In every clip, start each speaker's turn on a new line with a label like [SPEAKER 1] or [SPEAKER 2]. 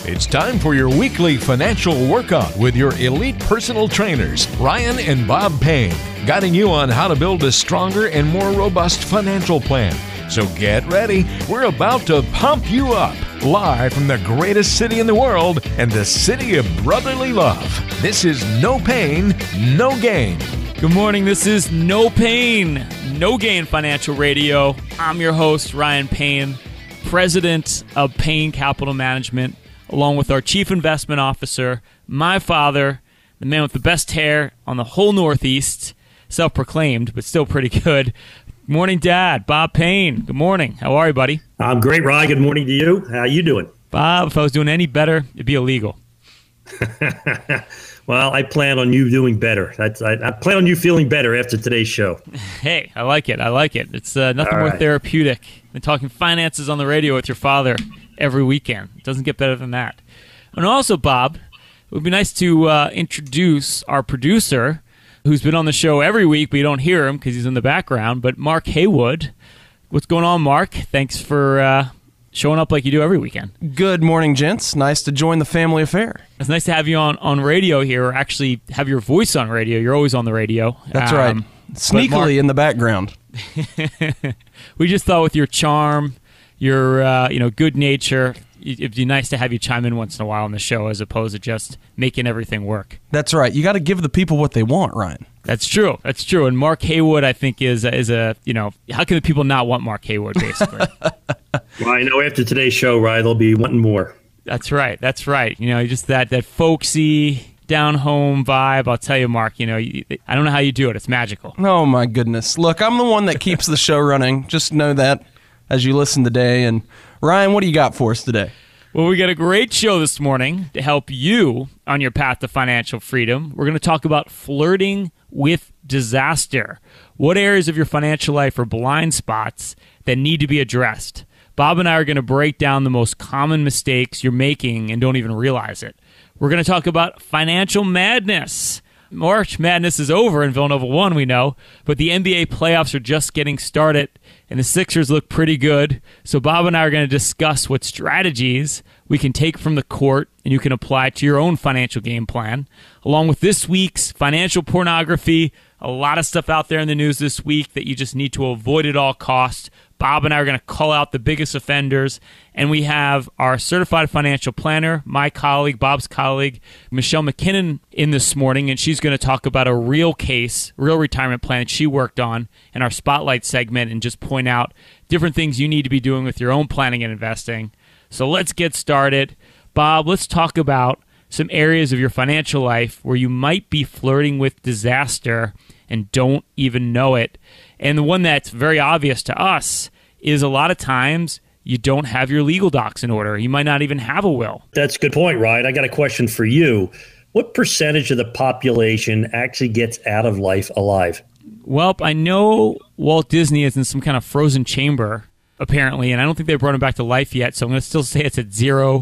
[SPEAKER 1] It's time for your weekly financial workout with your elite personal trainers, Ryan and Bob Payne, guiding you on how to build a stronger and more robust financial plan. So get ready. We're about to pump you up, live from the greatest city in the world and the city of brotherly love. This is No Pain, No Gain.
[SPEAKER 2] Good morning. This is No Pain, No Gain Financial Radio. I'm your host, Ryan Payne, president of Payne Capital Management, along with our chief investment officer, my father, the man with the best hair on the whole Northeast, self-proclaimed, but still pretty good. Good morning, Dad. Bob Payne. Good morning. How are you, buddy?
[SPEAKER 3] I'm great, Ryan. Good morning to you. How you doing?
[SPEAKER 2] Bob, if I was doing any better, it'd be illegal.
[SPEAKER 3] Well, I plan on you doing better. I plan on you feeling better after today's show.
[SPEAKER 2] Hey, I like it. I like it. It's nothing more therapeutic than talking finances on the radio with your father every weekend. It doesn't get better than that. And also, Bob, it would be nice to introduce our producer, who's been on the show every week, but you don't hear him because he's in the background, but Mark Haywood. What's going on, Mark? Thanks for showing up like you do every weekend.
[SPEAKER 4] Good morning, gents. Nice to join the family affair.
[SPEAKER 2] It's nice to have you on radio here, or actually have your voice on radio. You're always on the radio.
[SPEAKER 4] That's right. Sneakily Mark, in the background.
[SPEAKER 2] We just thought with your charm, your good nature, it'd be nice to have you chime in once in a while on the show as opposed to just making everything work.
[SPEAKER 4] That's right. You got to give the people what they want, Ryan.
[SPEAKER 2] That's true. That's true. And Mark Haywood, I think, is a how can the people not want Mark Haywood, basically?
[SPEAKER 3] Well, I know after today's show, Ryan, they'll be wanting more.
[SPEAKER 2] That's right. That's right. Just that folksy, down-home vibe. I'll tell you, Mark, I don't know how you do it. It's magical.
[SPEAKER 4] Oh, my goodness. Look, I'm the one that keeps the show running. Just know that as you listen today. And Ryan, what do you got for us today?
[SPEAKER 2] Well, we got a great show this morning to help you on your path to financial freedom. We're going to talk about flirting with disaster. What areas of your financial life are blind spots that need to be addressed? Bob and I are going to break down the most common mistakes you're making and don't even realize it. We're going to talk about financial madness. March Madness is over and Villanova won, we know, but the NBA playoffs are just getting started, and the Sixers look pretty good. So Bob and I are going to discuss what strategies we can take from the court and you can apply to your own financial game plan, along with this week's financial pornography. A lot of stuff out there in the news this week that you just need to avoid at all costs. Bob and I are going to call out the biggest offenders, and we have our certified financial planner, my colleague, Bob's colleague, Michelle McKinnon, in this morning, and she's going to talk about a real retirement plan that she worked on in our Spotlight segment and just point out different things you need to be doing with your own planning and investing. So let's get started. Bob, let's talk about some areas of your financial life where you might be flirting with disaster and don't even know it. And the one that's very obvious to us is a lot of times you don't have your legal docs in order. You might not even have a will.
[SPEAKER 3] That's a good point, Ryan. I got a question for you. What percentage of the population actually gets out of life alive?
[SPEAKER 2] Well, I know Walt Disney is in some kind of frozen chamber, apparently, and I don't think they brought him back to life yet, so I'm going to still say it's at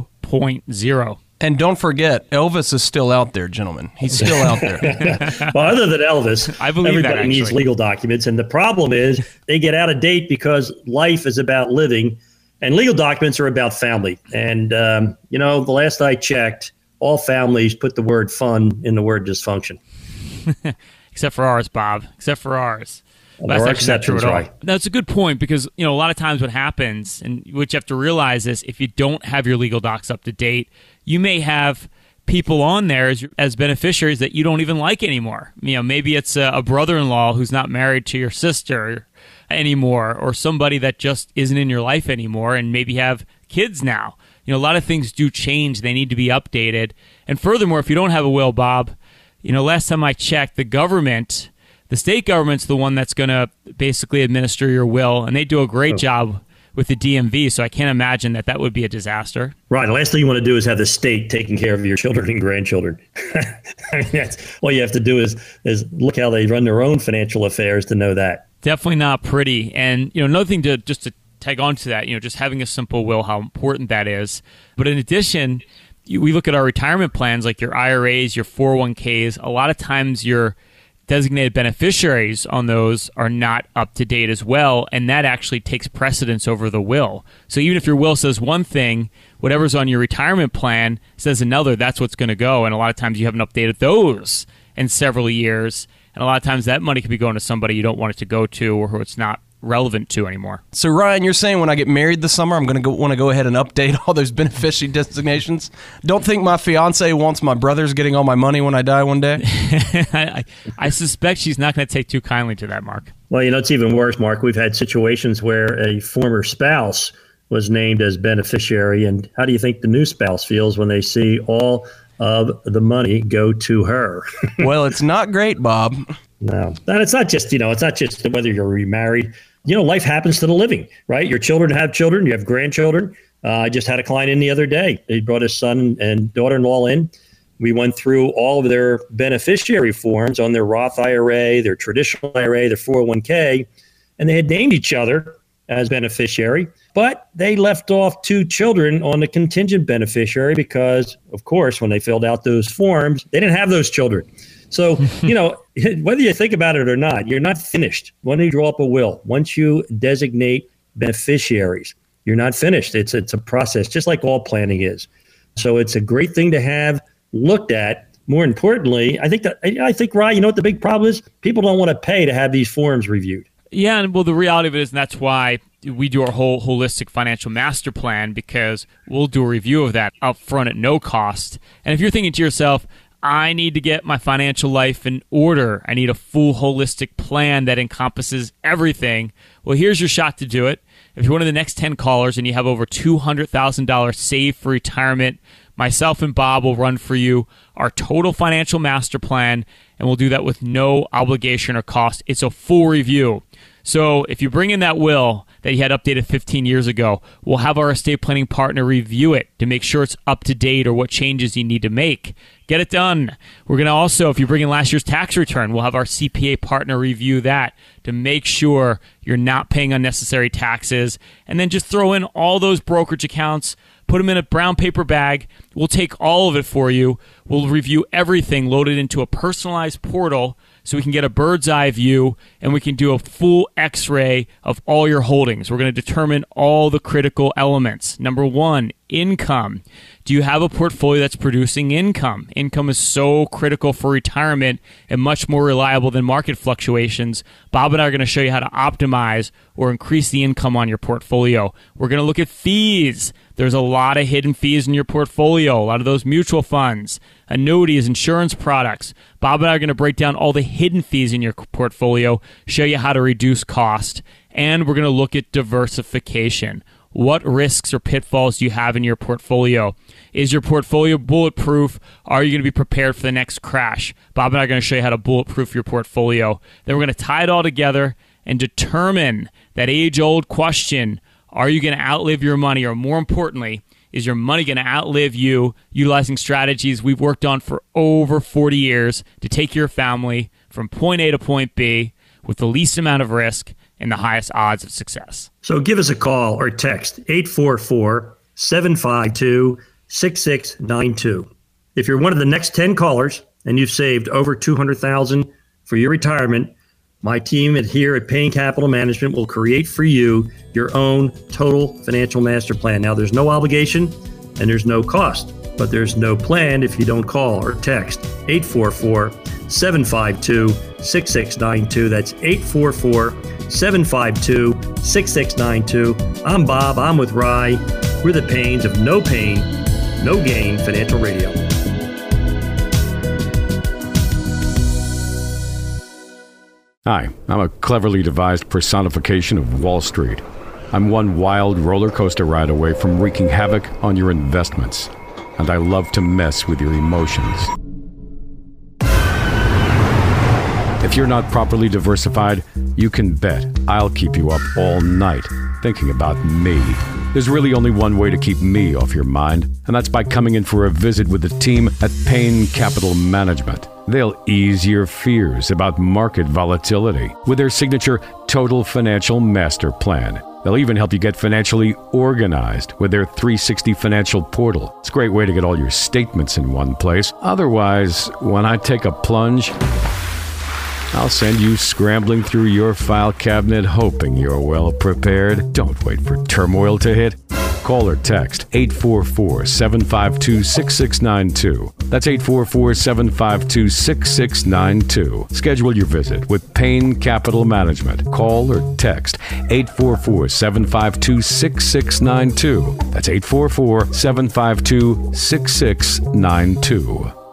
[SPEAKER 2] 0.0.
[SPEAKER 4] And don't forget, Elvis is still out there, gentlemen. He's still out there.
[SPEAKER 3] Well, other than Elvis,
[SPEAKER 2] I believe
[SPEAKER 3] everybody needs legal documents. And the problem is they get out of date because life is about living and legal documents are about family. And, the last I checked, all families put the word fun in the word dysfunction.
[SPEAKER 2] Except for ours, Bob. Except for ours.
[SPEAKER 3] Well, there are exceptions, right?
[SPEAKER 2] That's a good point because, a lot of times what happens, and what you have to realize is if you don't have your legal docs up to date, you may have people on there as beneficiaries that you don't even like anymore. Maybe it's a brother-in-law who's not married to your sister anymore, or somebody that just isn't in your life anymore, and maybe have kids now. A lot of things do change. They need to be updated. And furthermore, if you don't have a will, Bob, last time I checked, the state government's the one that's going to basically administer your will, and they do a great job with the DMV, so I can't imagine that would be a disaster.
[SPEAKER 3] Right. The last thing you want to do is have the state taking care of your children and grandchildren. That's all you have to do is look how they run their own financial affairs to know that.
[SPEAKER 2] Definitely not pretty. And another thing to tag on to that, just having a simple will, how important that is. But in addition, we look at our retirement plans like your IRAs, your 401ks. A lot of times you're designated beneficiaries on those are not up to date as well, and that actually takes precedence over the will. So even if your will says one thing, whatever's on your retirement plan says another, that's what's going to go. And a lot of times you haven't updated those in several years, and a lot of times that money could be going to somebody you don't want it to go to or who it's not relevant to anymore.
[SPEAKER 4] So Ryan, you're saying when I get married this summer, I'm going to want to go ahead and update all those beneficiary designations? Don't think my fiance wants my brothers getting all my money when I die one day?
[SPEAKER 2] I suspect she's not going to take too kindly to that, Mark.
[SPEAKER 3] Well, it's even worse, Mark. We've had situations where a former spouse was named as beneficiary, and how do you think the new spouse feels when they see all of the money go to her?
[SPEAKER 4] Well, it's not great, Bob.
[SPEAKER 3] No, and it's not just whether you're remarried. Life happens to the living, right? Your children have children. You have grandchildren. I just had a client in the other day. He brought his son and daughter-in-law in. We went through all of their beneficiary forms on their Roth IRA, their traditional IRA, their 401k, and they had named each other as beneficiary, but they left off 2 children on the contingent beneficiary because, of course, when they filled out those forms, they didn't have those children. So, whether you think about it or not, you're not finished. When you draw up a will, once you designate beneficiaries, you're not finished. It's a process, just like all planning is. So it's a great thing to have looked at. More importantly, I think, Ryan, what the big problem is? People don't want to pay to have these forms reviewed.
[SPEAKER 2] Yeah, and well, the reality of it is, and that's why we do our whole holistic financial master plan, because we'll do a review of that up front at no cost. And if you're thinking to yourself, I need to get my financial life in order, I need a full holistic plan that encompasses everything, well, here's your shot to do it. If you're one of the next 10 callers and you have over $200,000 saved for retirement, myself and Bob will run for you our total financial master plan, and we'll do that with no obligation or cost. It's a full review. So if you bring in that will that you had updated 15 years ago, we'll have our estate planning partner review it to make sure it's up to date or what changes you need to make. Get it done. We're going to also, if you bring in last year's tax return, we'll have our CPA partner review that to make sure you're not paying unnecessary taxes. And then just throw in all those brokerage accounts, put them in a brown paper bag. We'll take all of it for you. We'll review everything, load it into a personalized portal so we can get a bird's eye view and we can do a full x-ray of all your holdings. We're going to determine all the critical elements. Number 1, income. Do you have a portfolio that's producing income? Income is so critical for retirement and much more reliable than market fluctuations. Bob and I are going to show you how to optimize or increase the income on your portfolio. We're going to look at fees. There's a lot of hidden fees in your portfolio, a lot of those mutual funds, annuities, insurance products. Bob and I are going to break down all the hidden fees in your portfolio, show you how to reduce cost, and we're going to look at diversification. What risks or pitfalls do you have in your portfolio? Is your portfolio bulletproof? Are you going to be prepared for the next crash? Bob and I are going to show you how to bulletproof your portfolio. Then we're going to tie it all together and determine that age-old question, are you going to outlive your money? Or more importantly, is your money going to outlive you, utilizing strategies we've worked on for over 40 years to take your family from point A to point B with the least amount of risk and the highest odds of success?
[SPEAKER 3] So give us a call or text 844-752-6692. If you're one of the next 10 callers and you've saved over $200,000 for your retirement, my team here at Payne Capital Management will create for you your own total financial master plan. Now, there's no obligation and there's no cost, but there's no plan if you don't call or text 844-752-6692. That's 844-752-6692. I'm Bob. I'm with Rye. We're the Paynes of No Pain, No Gain Financial Radio.
[SPEAKER 5] Hi, I'm a cleverly devised personification of Wall Street. I'm one wild roller coaster ride away from wreaking havoc on your investments, and I love to mess with your emotions. If you're not properly diversified, you can bet I'll keep you up all night thinking about me. There's really only one way to keep me off your mind, and that's by coming in for a visit with the team at Payne Capital Management. They'll ease your fears about market volatility with their signature Total Financial Master Plan. They'll even help you get financially organized with their 360 Financial Portal. It's a great way to get all your statements in one place. Otherwise, when I take a plunge, I'll send you scrambling through your file cabinet hoping you're well prepared. Don't wait for turmoil to hit. Call or text 844-752-6692. That's 844-752-6692. Schedule your visit with Payne Capital Management. Call or text 844-752-6692. That's 844-752-6692.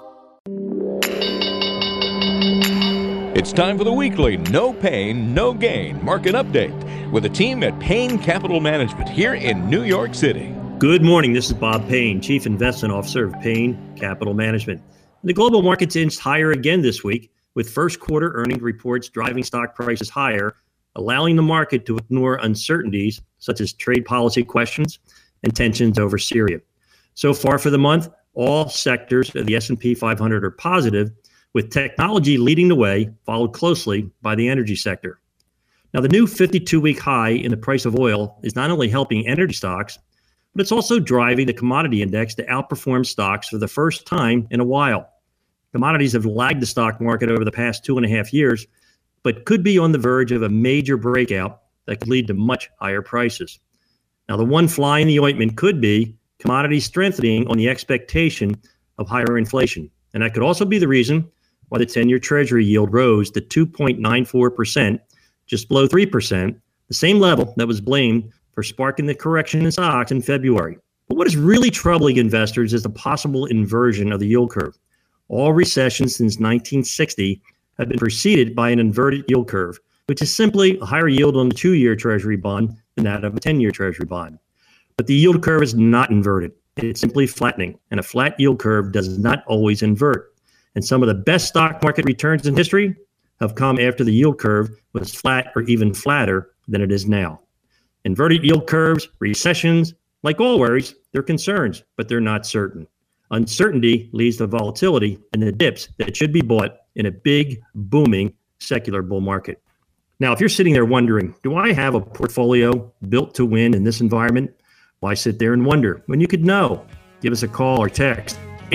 [SPEAKER 1] It's time for the weekly No Pain, No Gain market update with the team at Payne Capital Management here in New York City.
[SPEAKER 3] Good morning. This is Bob Payne, Chief Investment Officer of Payne Capital Management. The global markets inched higher again this week, with first quarter earnings reports driving stock prices higher, allowing the market to ignore uncertainties such as trade policy questions and tensions over Syria. So far for the month, all sectors of the S&P 500 are positive, with technology leading the way, followed closely by the energy sector. Now, the new 52-week high in the price of oil is not only helping energy stocks, but it's also driving the commodity index to outperform stocks for the first time in a while. Commodities have lagged the stock market over the past 2.5 years, but could be on the verge of a major breakout that could lead to much higher prices. Now, the one fly in the ointment could be commodities strengthening on the expectation of higher inflation. And that could also be the reason why the 10-year Treasury yield rose to 2.94%, just below 3%, the same level that was blamed for sparking the correction in stocks in February. But what is really troubling investors is the possible inversion of the yield curve. All recessions since 1960 have been preceded by an inverted yield curve, which is simply a higher yield on the 2-year Treasury bond than that of a 10-year Treasury bond. But the yield curve is not inverted. It's simply flattening, and a flat yield curve does not always invert. And some of the best stock market returns in history have come after the yield curve was flat or even flatter than it is now. Inverted yield curves, recessions, like all worries, they're concerns, but they're not certain. Uncertainty leads to volatility and the dips that should be bought in a big, booming secular bull market. Now, if you're sitting there wondering, do I have a portfolio built to win in this environment? Why sit there and wonder when you could know? Give us a call or text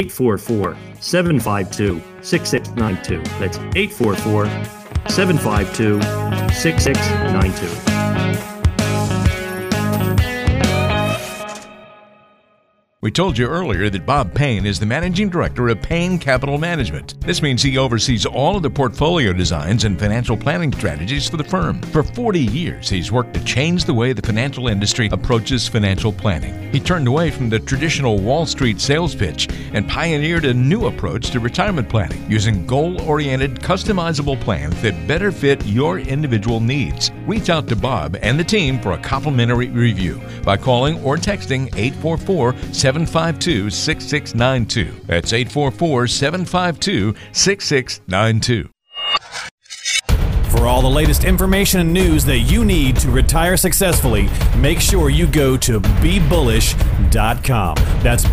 [SPEAKER 3] 844-752-6692. That's 844-752-6692.
[SPEAKER 1] We told you earlier that Bob Payne is the Managing Director of Payne Capital Management. This means he oversees all of the portfolio designs and financial planning strategies for the firm. For 40 years, he's worked to change the way the financial industry approaches financial planning. He turned away from the traditional Wall Street sales pitch and pioneered a new approach to retirement planning, using goal-oriented, customizable plans that better fit your individual needs. Reach out to Bob and the team for a complimentary review by calling or texting 844-752-6692. That's 844-752-6692.
[SPEAKER 6] For all the latest information and news that you need to retire successfully, make sure you go to BeBullish.com. That's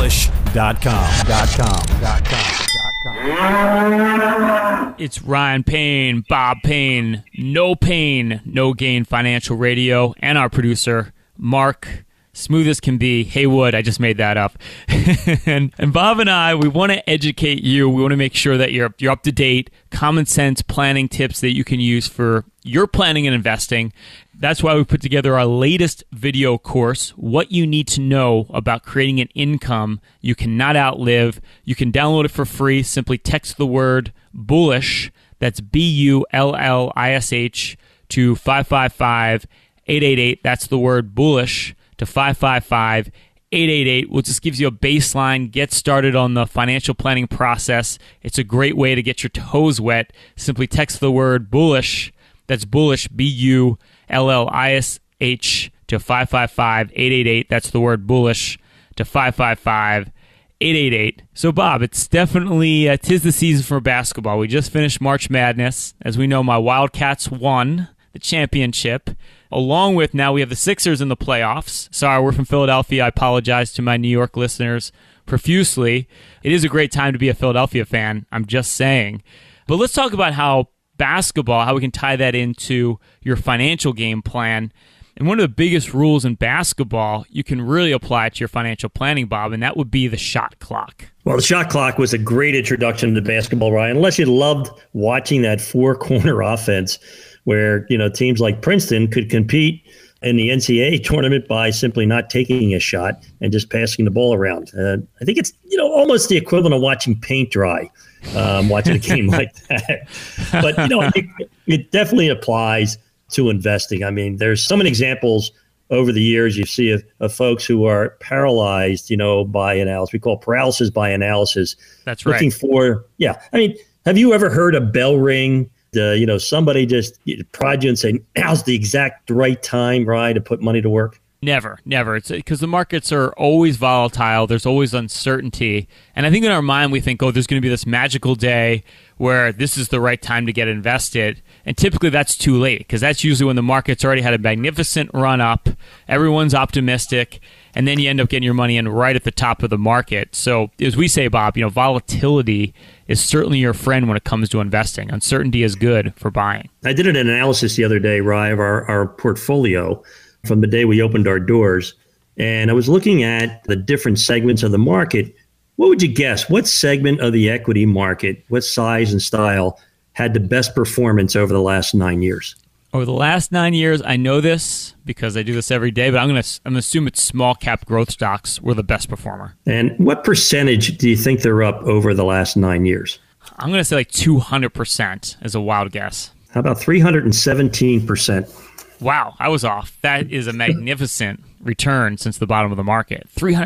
[SPEAKER 6] BeBullish.com.
[SPEAKER 2] It's Ryan Payne, Bob Payne, No Pain, No Gain Financial Radio, and our producer, Mark, smooth as can be, Haywood. I just made that up. and Bob and I, we want to educate you. We want to make sure that you're up to date, common sense planning tips that you can use for your planning and investing. That's why we put together our latest video course, What You Need to Know About Creating an Income You Cannot Outlive. You can download it for free. Simply text the word bullish, that's BULLISH, to 555-888. That's the word bullish, to 555-888, which just gives you a baseline, get started on the financial planning process. It's a great way to get your toes wet. Simply text the word bullish, that's bullish, BULLISH, to 555-888. That's the word bullish, to 555-888. So, Bob, it's definitely, 'tis the season for basketball. We just finished March Madness. As we know, my Wildcats won the championship. Along with, now we have the Sixers in the playoffs. Sorry, we're from Philadelphia. I apologize to my New York listeners profusely. It is a great time to be a Philadelphia fan, I'm just saying. But let's talk about how basketball, how we can tie that into your financial game plan. And one of the biggest rules in basketball, you can really apply it to your financial planning, Bob, and that would be the shot clock.
[SPEAKER 3] Well, the shot clock was a great introduction to basketball, Ryan, unless you loved watching that four-corner offense where, teams like Princeton could compete in the NCAA tournament by simply not taking a shot and just passing the ball around. I think it's, almost the equivalent of watching paint dry, watching a game like that. But, it definitely applies to investing. I mean, there's so many examples over the years you see of folks who are paralyzed, by analysis. We call paralysis by analysis.
[SPEAKER 2] That's right.
[SPEAKER 3] Looking for, I mean, have you ever heard a bell ring? Somebody just prod you and say, now's the exact right time, right, to put money to work?
[SPEAKER 2] Never. It's because the markets are always volatile. There's always uncertainty. And I think in our mind, we think, there's going to be this magical day where this is the right time to get invested. And typically that's too late because that's usually when the market's already had a magnificent run up. Everyone's optimistic. And then you end up getting your money in right at the top of the market. So as we say, Bob, volatility is certainly your friend when it comes to investing. Uncertainty is good for buying.
[SPEAKER 3] I did an analysis the other day, Ryan, of our portfolio from the day we opened our doors. And I was looking at the different segments of the market. What would you guess? What segment of the equity market, what size and style, had the best performance over the last 9 years?
[SPEAKER 2] Over the last 9 years, I know this because I do this every day, but I'm going to assume it's small cap growth stocks were the best performer.
[SPEAKER 3] And what percentage do you think they're up over the last 9 years?
[SPEAKER 2] I'm going to say like 200% as a wild guess.
[SPEAKER 3] How about 317%?
[SPEAKER 2] Wow, I was off. That is a magnificent return since the bottom of the market.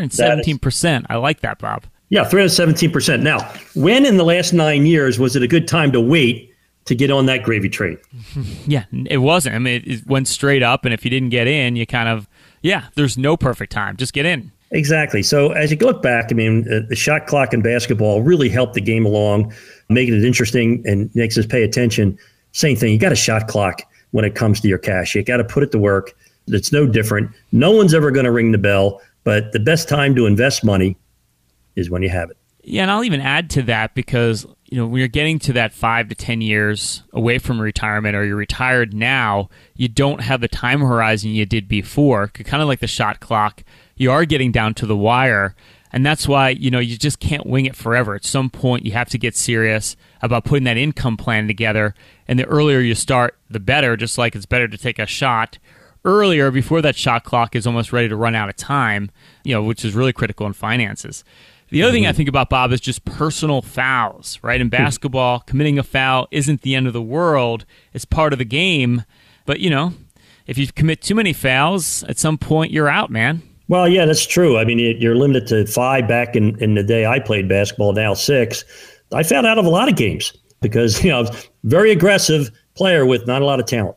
[SPEAKER 2] 317%. I like that, Bob.
[SPEAKER 3] Yeah, 317%. Now, when in the last 9 years was it a good time to wait to get on that gravy train?
[SPEAKER 2] Yeah, it wasn't. I mean, it went straight up, and if you didn't get in, you kind of, there's no perfect time. Just get in.
[SPEAKER 3] Exactly. So as you look back, I mean, the shot clock in basketball really helped the game along, making it interesting and makes us pay attention. Same thing. You got a shot clock when it comes to your cash. You got to put it to work. It's no different. No one's ever going to ring the bell, but the best time to invest money is when you have it.
[SPEAKER 2] Yeah, and I'll even add to that because, when you're getting to that 5 to 10 years away from retirement or you're retired now, you don't have the time horizon you did before. Kind of like the shot clock, you are getting down to the wire. And that's why, you just can't wing it forever. At some point, you have to get serious about putting that income plan together. And the earlier you start, the better, just like it's better to take a shot earlier before that shot clock is almost ready to run out of time, which is really critical in finances. The other thing I think about, Bob, is just personal fouls, right? In basketball, committing a foul isn't the end of the world. It's part of the game. But, if you commit too many fouls, at some point you're out, man.
[SPEAKER 3] Well, yeah, that's true. I mean, you're limited to 5 back in the day I played basketball, now 6. I fouled out of a lot of games because, I was a very aggressive player with not a lot of talent.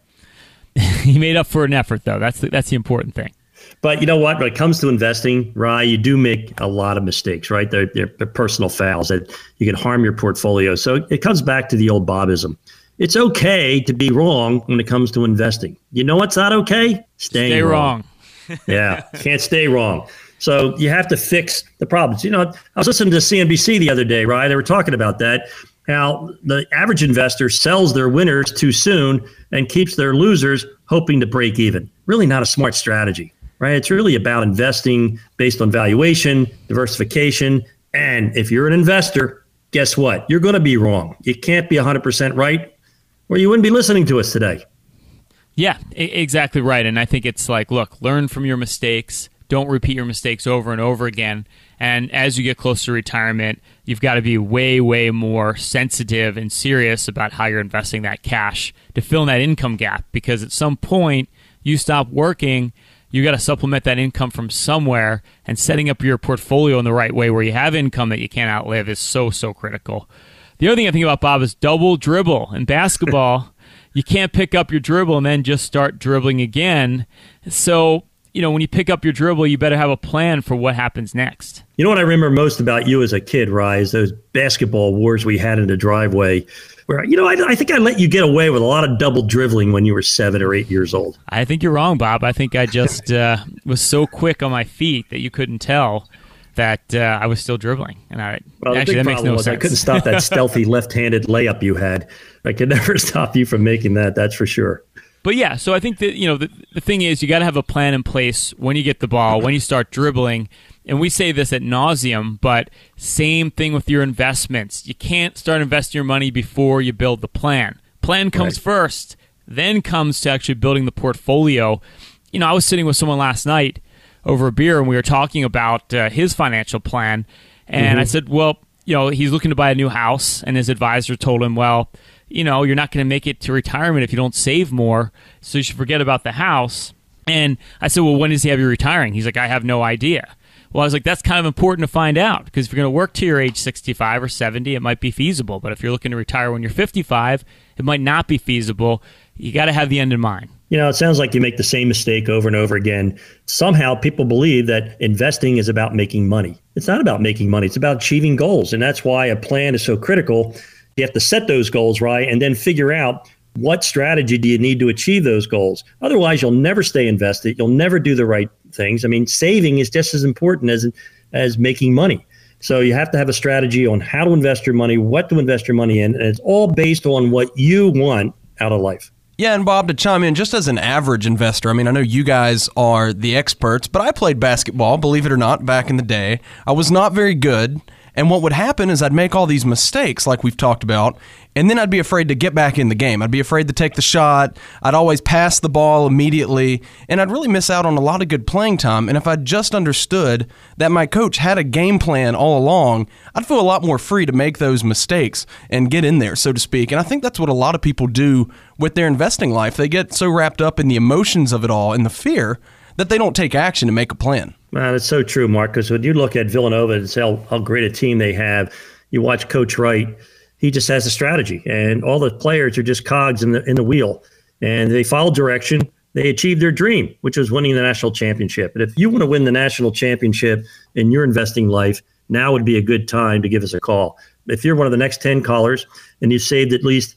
[SPEAKER 2] He made up for an effort, though. That's the important thing.
[SPEAKER 3] But you know what? When it comes to investing, Rye, you do make a lot of mistakes, right? They're personal fouls that you can harm your portfolio. So it comes back to the old Bobism. It's okay to be wrong when it comes to investing. You know what's not okay? Stay wrong. Yeah, can't stay wrong. So you have to fix the problems. I was listening to CNBC the other day, right? They were talking about that, how the average investor sells their winners too soon and keeps their losers hoping to break even. Really not a smart strategy, right? It's really about investing based on valuation, diversification. And if you're an investor, guess what? You're going to be wrong. You can't be 100% right, or you wouldn't be listening to us today.
[SPEAKER 2] Yeah, exactly right. And I think it's like, look, learn from your mistakes. Don't repeat your mistakes over and over again. And as you get close to retirement, you've got to be way, way more sensitive and serious about how you're investing that cash to fill in that income gap. Because at some point, you stop working, you got to supplement that income from somewhere, and setting up your portfolio in the right way where you have income that you can't outlive is so, so critical. The other thing I think about, Bob, is double dribble. In basketball, you can't pick up your dribble and then just start dribbling again. So, when you pick up your dribble, you better have a plan for what happens next. You know what I remember most about you as a kid, Rye, is those basketball wars we had in the driveway where, I think I let you get away with a lot of double dribbling when you were 7 or 8 years old. I think you're wrong, Bob. I think I just was so quick on my feet that you couldn't tell that I was still dribbling. And actually, that makes no sense. I couldn't stop that stealthy left-handed layup you had. I could never stop you from making that, that's for sure. But yeah, so I think that, the thing is you got to have a plan in place when you get the ball, when you start dribbling. And we say this ad nauseum, but same thing with your investments. You can't start investing your money before you build the plan. Plan comes first, then comes to actually building the portfolio. I was sitting with someone last night over a beer, and we were talking about his financial plan. And I said, well, he's looking to buy a new house, and his advisor told him, well, you're not going to make it to retirement if you don't save more, so you should forget about the house. And I said, well, when does he have you retiring? He's like, I have no idea. Well, I was like, that's kind of important to find out, because if you're going to work to your age 65 or 70, it might be feasible. But if you're looking to retire when you're 55, it might not be feasible. You got to have the end in mind.
[SPEAKER 3] It sounds like you make the same mistake over and over again. Somehow people believe that investing is about making money. It's not about making money. It's about achieving goals. And that's why a plan is so critical. You have to set those goals right and then figure out what strategy do you need to achieve those goals. Otherwise, you'll never stay invested. You'll never do the right things. I mean, saving is just as important as making money. So you have to have a strategy on how to invest your money, what to invest your money in, and it's all based on what you want out of life.
[SPEAKER 4] Yeah, and Bob, to chime in, just as an average investor, I mean, I know you guys are the experts, but I played basketball, believe it or not, back in the day. I was not very good, and what would happen is I'd make all these mistakes like we've talked about, and then I'd be afraid to get back in the game. I'd be afraid to take the shot. I'd always pass the ball immediately, and I'd really miss out on a lot of good playing time. And if I just understood that my coach had a game plan all along, I'd feel a lot more free to make those mistakes and get in there, so to speak. And I think that's what a lot of people do with their investing life. They get so wrapped up in the emotions of it all and the fear that they don't take action and make a plan.
[SPEAKER 3] That's so true, Mark, because when you look at Villanova and say how great a team they have, you watch Coach Wright, he just has a strategy, and all the players are just cogs in the wheel, and they follow direction. They achieve their dream, which was winning the national championship. And if you want to win the national championship in your investing life, now would be a good time to give us a call. If you're one of the next 10 callers and you saved at least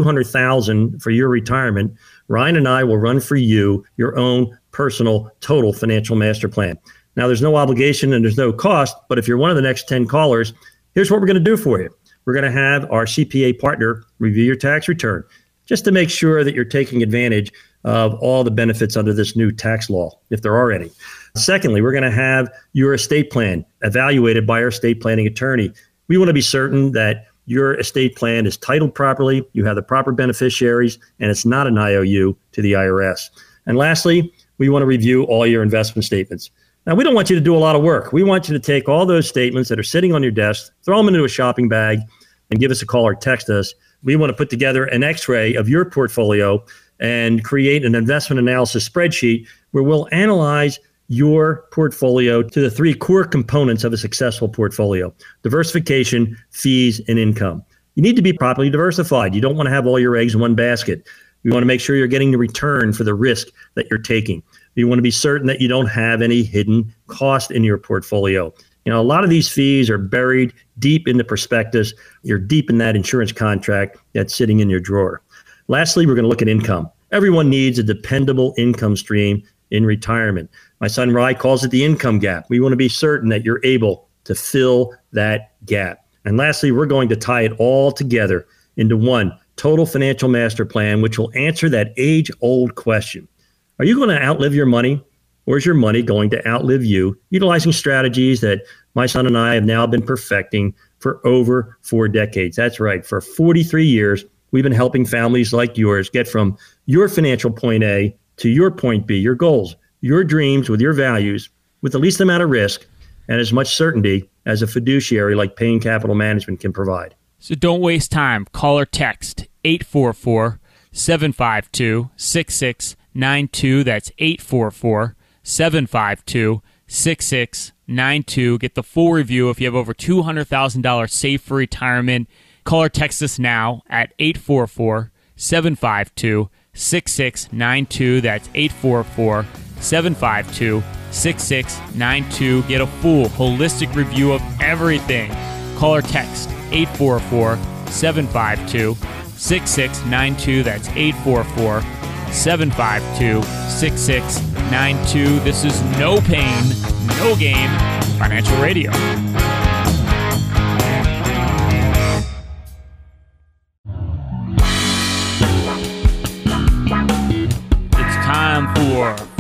[SPEAKER 3] $200,000 for your retirement, Ryan and I will run for you your own personal total financial master plan. Now, there's no obligation and there's no cost, but if you're one of the next 10 callers, here's what we're going to do for you. We're going to have our CPA partner review your tax return just to make sure that you're taking advantage of all the benefits under this new tax law, if there are any. Secondly, we're going to have your estate plan evaluated by our estate planning attorney. We want to be certain that your estate plan is titled properly, you have the proper beneficiaries, and it's not an IOU to the IRS. And lastly, we want to review all your investment statements. Now, we don't want you to do a lot of work. We want you to take all those statements that are sitting on your desk, throw them into a shopping bag, and give us a call or text us. We want to put together an X-ray of your portfolio and create an investment analysis spreadsheet where we'll analyze your portfolio to the three core components of a successful portfolio: diversification, fees, and income. You need to be properly diversified. You don't want to have all your eggs in one basket. You want to make sure you're getting the return for the risk that you're taking. You want to be certain that you don't have any hidden cost in your portfolio. A lot of these fees are buried deep in the prospectus. You're deep in that insurance contract that's sitting in your drawer. Lastly, we're going to look at income. Everyone needs a dependable income stream in retirement. My son Rye calls it the income gap. We want to be certain that you're able to fill that gap. And lastly, we're going to tie it all together into one total financial master plan, which will answer that age-old question. Are you going to outlive your money, or is your money going to outlive you? Utilizing strategies that my son and I have now been perfecting for over 4 decades. That's right. For 43 years, we've been helping families like yours get from your financial point A to your point B, your goals, your dreams with your values, with the least amount of risk and as much certainty as a fiduciary like Payne Capital Management can provide.
[SPEAKER 2] So don't waste time. Call or text 844-752-6692. That's 844-752-6692. Get the full review if you have over $200,000 saved for retirement. Call or text us now at 844-752-6692. That's 844-752-6692. Get a full holistic review of everything. Call or text 844-752-6692. That's 844-752-6692. This is No Pain, No Gain Financial Radio.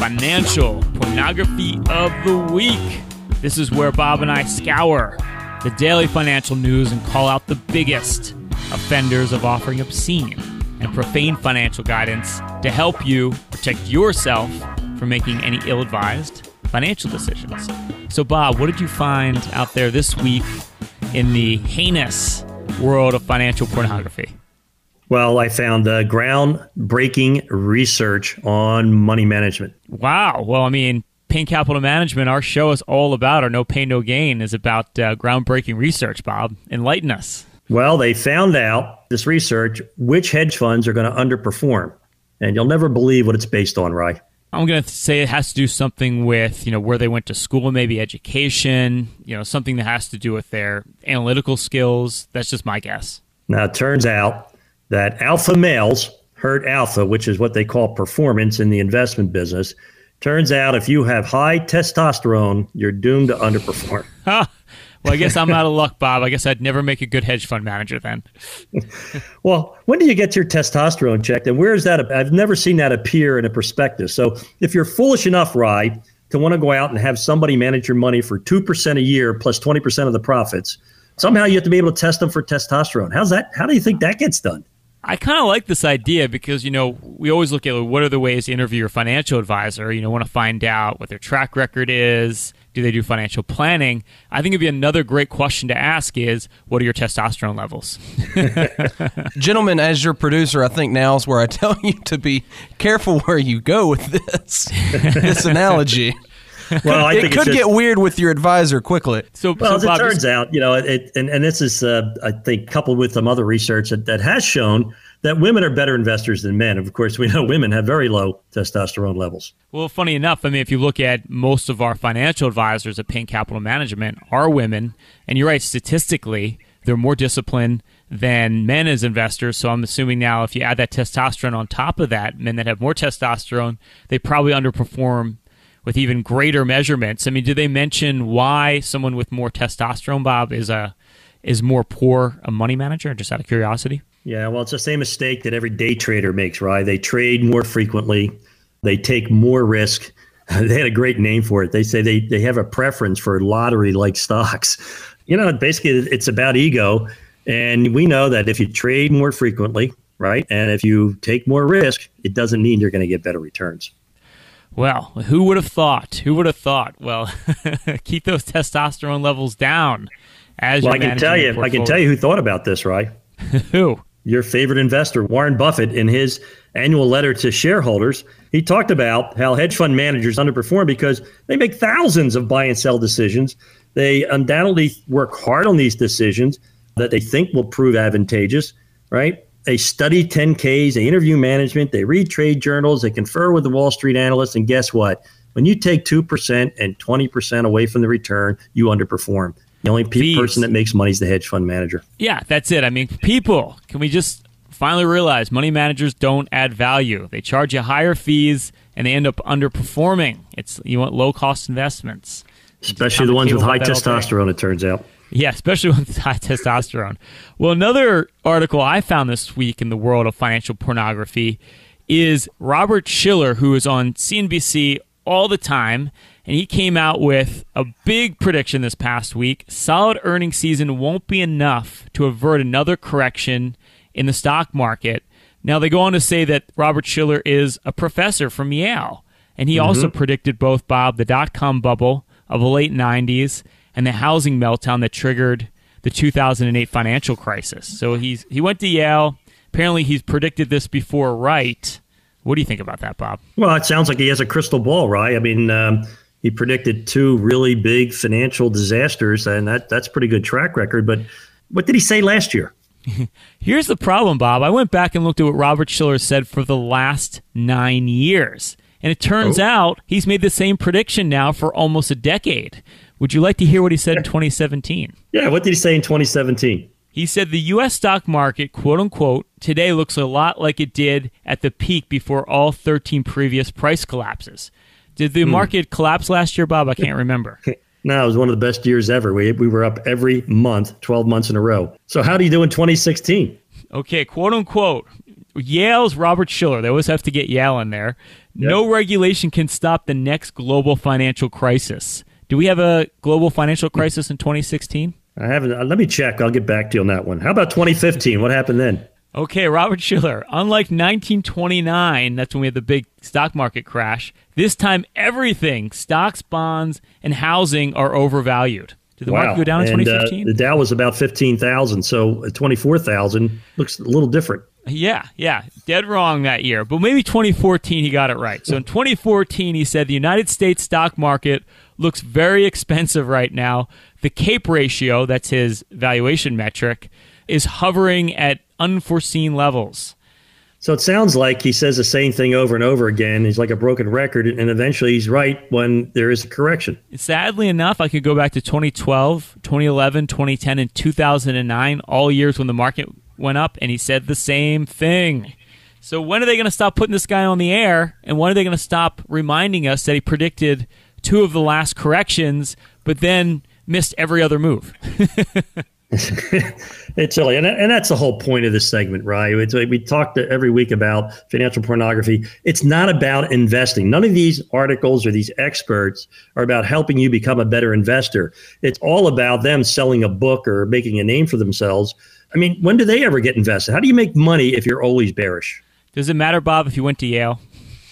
[SPEAKER 2] Financial Pornography of the Week. This is where Bob and I scour the daily financial news and call out the biggest offenders of offering obscene and profane financial guidance to help you protect yourself from making any ill-advised financial decisions. So, Bob, what did you find out there this week in the heinous world of financial pornography?
[SPEAKER 3] Well, I found groundbreaking research on money management.
[SPEAKER 2] Wow. Well, I mean, Payne Capital Management, our show is all about, or No Pain, No Gain, is about groundbreaking research, Bob. Enlighten us.
[SPEAKER 3] Well, they found out, this research, which hedge funds are going to underperform. And you'll never believe what it's based on, Rye.
[SPEAKER 2] I'm going to say it has to do something with, where they went to school, maybe education, something that has to do with their analytical skills. That's just my guess.
[SPEAKER 3] Now, it turns out that alpha males hurt alpha, which is what they call performance in the investment business. Turns out if you have high testosterone, you're doomed to underperform.
[SPEAKER 2] Well, I guess I'm out of luck, Bob. I guess I'd never make a good hedge fund manager then.
[SPEAKER 3] Well, when do you get your testosterone checked? And where is that? I've never seen that appear in a prospectus. So if you're foolish enough, Rye, to want to go out and have somebody manage your money for 2% a year plus 20% of the profits, somehow you have to be able to test them for testosterone. How do you think that gets done?
[SPEAKER 2] I kind of like this idea because, we always look at what are the ways to interview your financial advisor. Want to find out what their track record is. Do they do financial planning? I think it'd be another great question to ask is, what are your testosterone levels?
[SPEAKER 4] Gentlemen, as your producer, I think now's where I tell you to be careful where you go with this analogy.
[SPEAKER 3] Well, I think
[SPEAKER 4] it could get weird with your advisor quickly.
[SPEAKER 3] As it turns out, and this is, I think, coupled with some other research that has shown that women are better investors than men. Of course, we know women have very low testosterone levels.
[SPEAKER 2] Well, funny enough, if you look at most of our financial advisors at Payne Capital Management are women, and you're right, statistically, they're more disciplined than men as investors. So I'm assuming now if you add that testosterone on top of that, men that have more testosterone, they probably underperform with even greater measurements. Do they mention why someone with more testosterone, Bob, is more poor a money manager, just out of curiosity?
[SPEAKER 3] Yeah, well, it's the same mistake that every day trader makes, right? They trade more frequently. They take more risk. They had a great name for it. They say they have a preference for lottery-like stocks. Basically, it's about ego. And we know that if you trade more frequently, right, and if you take more risk, it doesn't mean you're going to get better returns.
[SPEAKER 2] Well, who would have thought? Who would have thought? Well, keep those testosterone levels down.
[SPEAKER 3] I can tell you who thought about this, right?
[SPEAKER 2] Who?
[SPEAKER 3] Your favorite investor, Warren Buffett, in his annual letter to shareholders, he talked about how hedge fund managers underperform because they make thousands of buy and sell decisions. They undoubtedly work hard on these decisions that they think will prove advantageous, right? They study 10Ks, they interview management, they read trade journals, they confer with the Wall Street analysts, and guess what? When you take 2% and 20% away from the return, you underperform. The only person that makes money is the hedge fund manager.
[SPEAKER 2] Yeah, that's it. People, can we just finally realize money managers don't add value? They charge you higher fees, and they end up underperforming. You want low-cost investments.
[SPEAKER 3] Especially the ones with high testosterone, it turns out.
[SPEAKER 2] Yeah, especially with high testosterone. Well, another article I found this week in the world of financial pornography is Robert Shiller, who is on CNBC all the time, and he came out with a big prediction this past week. Solid earnings season won't be enough to avert another correction in the stock market. Now, they go on to say that Robert Shiller is a professor from Yale, and he also predicted both, Bob, the dot-com bubble of the late 90s and the housing meltdown that triggered the 2008 financial crisis. So he went to Yale. Apparently, he's predicted this before, right? What do you think about that, Bob?
[SPEAKER 3] Well, it sounds like he has a crystal ball, right? He predicted two really big financial disasters, and that's pretty good track record. But what did he say last year?
[SPEAKER 2] Here's the problem, Bob. I went back and looked at what Robert Shiller said for the last 9 years. And it turns out he's made the same prediction now for almost a decade. Would you like to hear what he said in 2017?
[SPEAKER 3] Yeah, what did he say in 2017?
[SPEAKER 2] He said the U.S. stock market, quote unquote, today looks a lot like it did at the peak before all 13 previous price collapses. Did the market collapse last year, Bob? I can't remember.
[SPEAKER 3] No, it was one of the best years ever. We were up every month, 12 months in a row. So how do you do in 2016?
[SPEAKER 2] Okay, quote unquote. Yale's Robert Shiller. They always have to get Yale in there. No regulation can stop the next global financial crisis. Do we have a global financial crisis in 2016?
[SPEAKER 3] I haven't. Let me check. I'll get back to you on that one. How about 2015? What happened then?
[SPEAKER 2] Okay, Robert Schiller. Unlike 1929, that's when we had the big stock market crash, this time everything, stocks, bonds, and housing are overvalued. Did the market go down in 2015?
[SPEAKER 3] The Dow was about 15,000, so 24,000 looks a little different.
[SPEAKER 2] Yeah, dead wrong that year. But maybe 2014 he got it right. So in 2014 he said the United States stock market looks very expensive right now. The CAPE ratio, that's his valuation metric, is hovering at unforeseen levels.
[SPEAKER 3] So it sounds like he says the same thing over and over again. He's like a broken record, and eventually he's right when there is a correction.
[SPEAKER 2] Sadly enough, I could go back to 2012, 2011, 2010, and 2009, all years when the market went up, and he said the same thing. So when are they going to stop putting this guy on the air, and when are they going to stop reminding us that he predicted 2 of the last corrections, but then missed every other move?
[SPEAKER 3] It's silly, and that's the whole point of this segment, right? It's like we talk every week about financial pornography. It's not about investing. None of these articles or these experts are about helping you become a better investor. It's all about them selling a book or making a name for themselves. I mean, when do they ever get invested? How do you make money if you're always bearish?
[SPEAKER 2] Does it matter, Bob, if you went to Yale?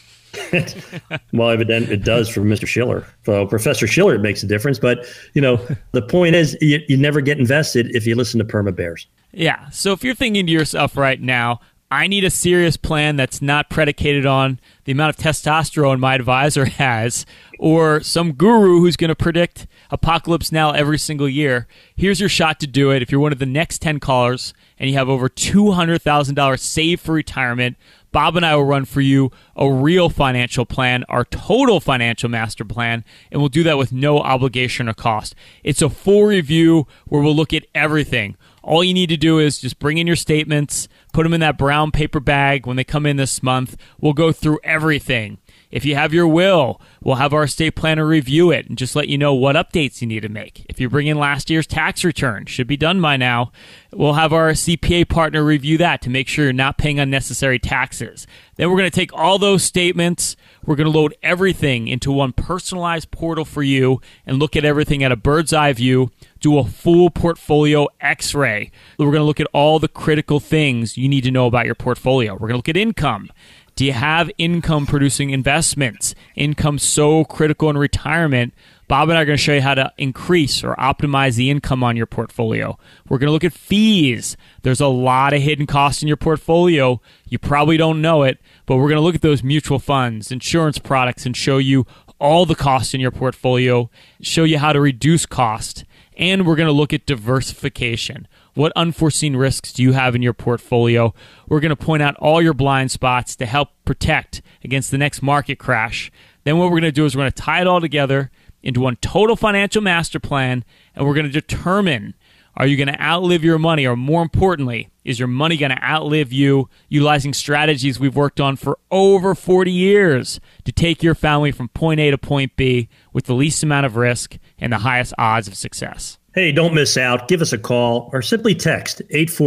[SPEAKER 3] Well, evidently it does for Mr. Schiller. For Professor Schiller, it makes a difference. But, the point is you never get invested if you listen to perma bears.
[SPEAKER 2] Yeah. So if you're thinking to yourself right now, I need a serious plan that's not predicated on the amount of testosterone my advisor has or some guru who's going to predict Apocalypse Now every single year, here's your shot to do it. If you're one of the next 10 callers and you have over $200,000 saved for retirement, Bob and I will run for you a real financial plan, our total financial master plan, and we'll do that with no obligation or cost. It's a full review where we'll look at everything. All you need to do is just bring in your statements, put them in that brown paper bag when they come in this month. We'll go through everything. If you have your will, we'll have our estate planner review it and just let you know what updates you need to make. If you bring in last year's tax return, should be done by now, we'll have our CPA partner review that to make sure you're not paying unnecessary taxes. Then we're going to take all those statements, we're going to load everything into one personalized portal for you and look at everything at a bird's eye view, do a full portfolio x-ray. We're going to look at all the critical things you need to know about your portfolio. We're going to look at income. Do you have income-producing investments? Income so critical in retirement. Bob and I are going to show you how to increase or optimize the income on your portfolio. We're going to look at fees. There's a lot of hidden costs in your portfolio. You probably don't know it, but we're going to look at those mutual funds, insurance products, and show you all the costs in your portfolio, show you how to reduce cost, and we're going to look at diversification. What unforeseen risks do you have in your portfolio? We're going to point out all your blind spots to help protect against the next market crash. Then what we're going to do is we're going to tie it all together into one total financial master plan, and we're going to determine, are you going to outlive your money, or more importantly, is your money going to outlive you, utilizing strategies we've worked on for over 40 years to take your family from point A to point B with the least amount of risk and the highest odds of success.
[SPEAKER 3] Hey, don't miss out. Give us a call or simply text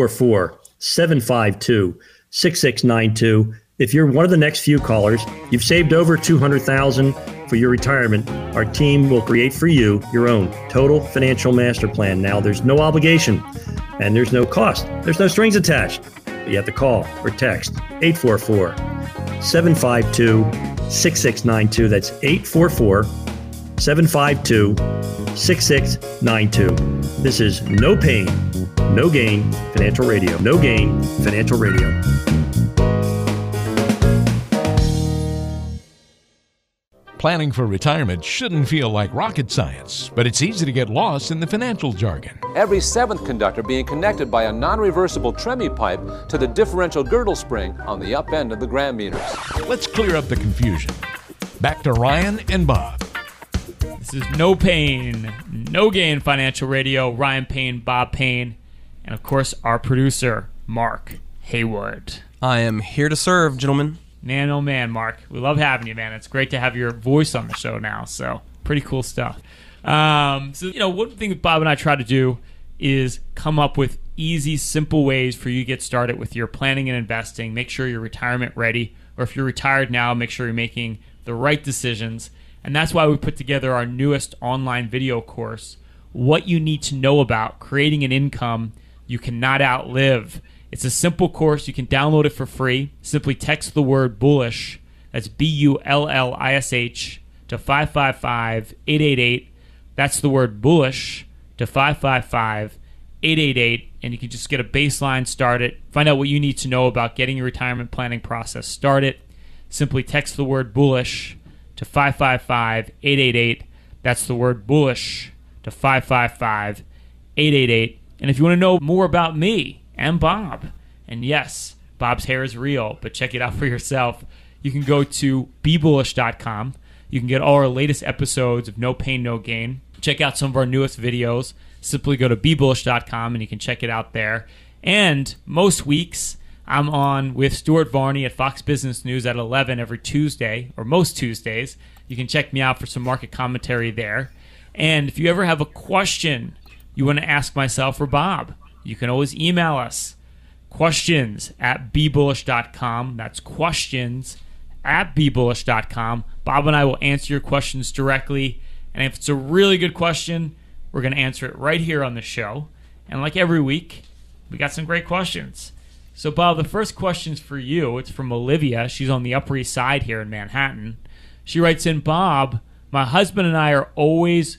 [SPEAKER 3] 844-752-6692. If you're one of the next few callers, you've saved over $200,000 for your retirement. Our team will create for you your own total financial master plan. Now, there's no obligation and there's no cost. There's no strings attached. But you have to call or text 844-752-6692. That's 844-752-6692. This is No Pain, No Gain Financial Radio. No Gain Financial Radio.
[SPEAKER 1] Planning for retirement shouldn't feel like rocket science, but it's easy to get lost in the financial jargon.
[SPEAKER 7] Every seventh conductor being connected by a non-reversible Tremie pipe to the differential girdle spring on the up end of the gram meters.
[SPEAKER 1] Let's clear up the confusion. Back to Ryan and Bob.
[SPEAKER 2] This is No Pain, No Gain Financial Radio. Ryan Payne, Bob Payne, and of course our producer, Mark Haywood.
[SPEAKER 4] I am here to serve, gentlemen.
[SPEAKER 2] Man, oh man, Mark. We love having you, man. It's great to have your voice on the show now, so pretty cool stuff. One thing that Bob and I try to do is come up with easy, simple ways for you to get started with your planning and investing. Make sure you're retirement ready or if you're retired now, make sure you're making the right decisions. And that's why we put together our newest online video course, What You Need to Know About Creating an Income You Cannot Outlive. It's a simple course. You can download it for free. Simply text the word bullish, that's BULLISH, to 555-888. That's the word bullish to 555-888, and you can just get a baseline started. Find out what you need to know about getting your retirement planning process started. Simply text the word bullish to 555-888. That's the word bullish to 555-888. And if you want to know more about me and Bob, and yes, Bob's hair is real, but check it out for yourself, you can go to BeBullish.com. You can get all our latest episodes of No Pain, No Gain. Check out some of our newest videos. Simply go to BeBullish.com and you can check it out there. And most weeks, I'm on with Stuart Varney at Fox Business News at 11 every Tuesday, or most Tuesdays. You can check me out for some market commentary there. And if you ever have a question you want to ask myself or Bob, you can always email us. Questions@BeBullish.com. That's questions@BeBullish.com. Bob and I will answer your questions directly. And if it's a really good question, we're going to answer it right here on the show. And like every week, we got some great questions. So, Bob, the first question's for you. It's from Olivia. She's on the Upper East Side here in Manhattan. She writes in, Bob, my husband and I always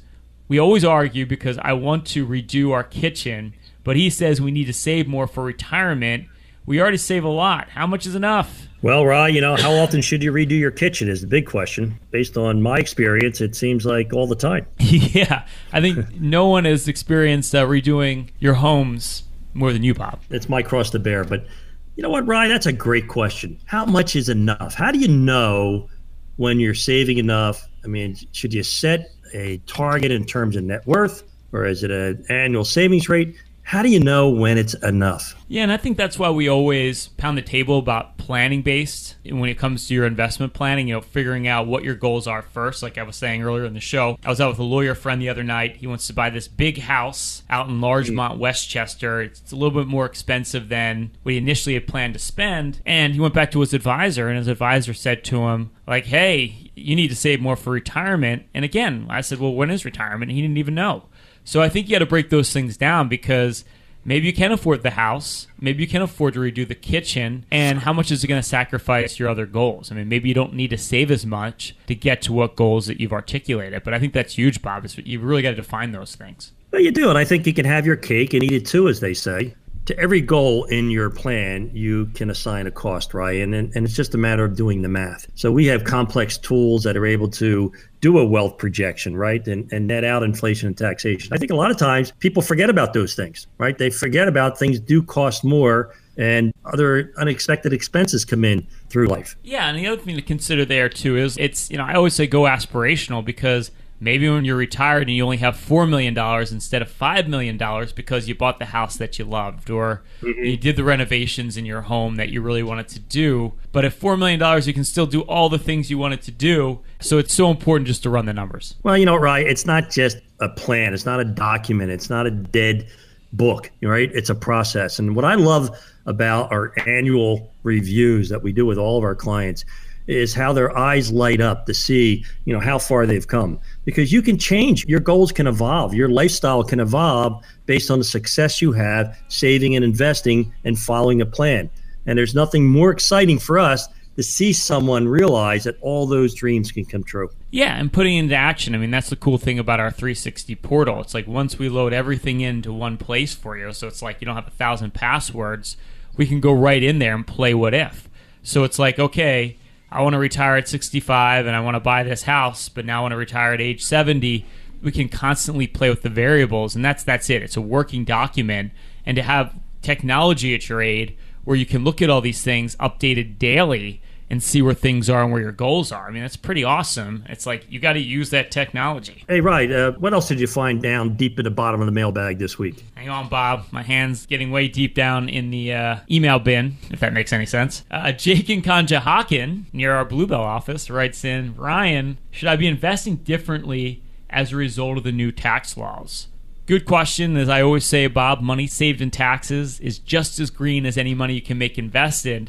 [SPEAKER 2] argue because I want to redo our kitchen, but he says we need to save more for retirement. We already save a lot. How much is enough?
[SPEAKER 3] Well, Rye, how often should you redo your kitchen is the big question. Based on my experience, it seems like all the time.
[SPEAKER 2] Yeah, I think no one has experienced redoing your homes more than you, Bob.
[SPEAKER 3] It's my cross to bear. But you know what, Rye? That's a great question. How much is enough? How do you know when you're saving enough? I mean, should you set a target in terms of net worth, or is it an annual savings rate? How do you know when it's enough?
[SPEAKER 2] Yeah, and I think that's why we always pound the table about planning based when it comes to your investment planning, figuring out what your goals are first. Like I was saying earlier in the show, I was out with a lawyer friend the other night. He wants to buy this big house out in Largemont, Westchester. It's a little bit more expensive than what he initially had planned to spend. And he went back to his advisor, and his advisor said to him, like, hey, you need to save more for retirement. And again, I said, well, when is retirement? And he didn't even know. So I think you got to break those things down, because maybe you can afford the house, maybe you can afford to redo the kitchen, and how much is it going to sacrifice your other goals? I mean, maybe you don't need to save as much to get to what goals that you've articulated, but I think that's huge, Bob. You've really got to define those things.
[SPEAKER 3] Well, you do, and I think you can have your cake and eat it too, as they say. To every goal in your plan, you can assign a cost, right? And it's just a matter of doing the math. So we have complex tools that are able to do a wealth projection, right? And net out inflation and taxation. I think a lot of times people forget about those things, right? They forget about things do cost more, and other unexpected expenses come in through life.
[SPEAKER 2] Yeah, and the other thing to consider there too is I always say go aspirational, because maybe when you're retired and you only have $4 million instead of $5 million because you bought the house that you loved, or you did the renovations in your home that you really wanted to do. But at $4 million, you can still do all the things you wanted to do. So it's so important just to run the numbers.
[SPEAKER 3] Well, Ryan, it's not just a plan. It's not a document. It's not a dead book, right? It's a process. And what I love about our annual reviews that we do with all of our clients is how their eyes light up to see, how far they've come. Because you can change. Your goals can evolve. Your lifestyle can evolve based on the success you have saving and investing and following a plan. And there's nothing more exciting for us to see someone realize that all those dreams can come true.
[SPEAKER 2] Yeah, and putting into action. I mean, that's the cool thing about our 360 portal. It's like once we load everything into one place for you, so it's like you don't have 1,000 passwords, we can go right in there and play what if. So it's like, okay, I want to retire at 65 and I want to buy this house, but now I want to retire at age 70. We can constantly play with the variables, and that's it. It's a working document. And to have technology at your aid where you can look at all these things updated daily and see where things are and where your goals are. I mean, that's pretty awesome. It's like you got to use that technology.
[SPEAKER 3] Hey, right. What else did you find down deep at the bottom of the mailbag this week?
[SPEAKER 2] Hang on, Bob. My hand's getting way deep down in the email bin, if that makes any sense. Jake in Conshohocken, near our Bluebell office, writes in, Ryan, should I be investing differently as a result of the new tax laws? Good question. As I always say, Bob, money saved in taxes is just as green as any money you can make invested.